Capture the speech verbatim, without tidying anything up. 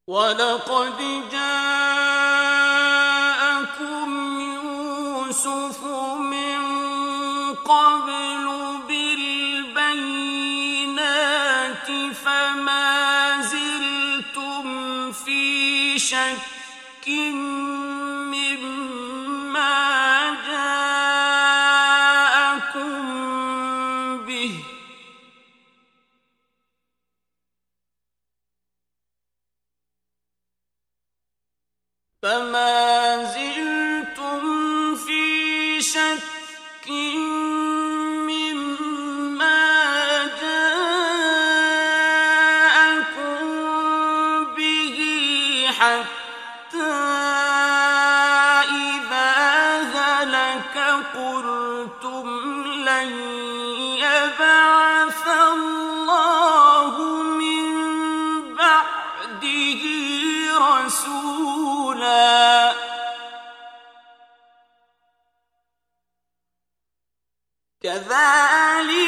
وَلَقَدْ جَاءَكُمْ يُوسُفُ مِن قَبْلُ بِالْبَيِّنَاتِ فَمَا زِلْتُمْ فِي شَكٍّ مِّمَّا جَاءَكُم بِهِ ۖ فَمَا زِلْتُمْ فِي شَكٍّ مِّمَّا جَاءَكُم بِهِ حَتَّىٰ إِذَا هَلَكَ قُلْتُمْ لَن يَبْعَثَ اللَّهُ مِن بَعْدِهِ رَسُولًا ۚ كَذَٰلِكَ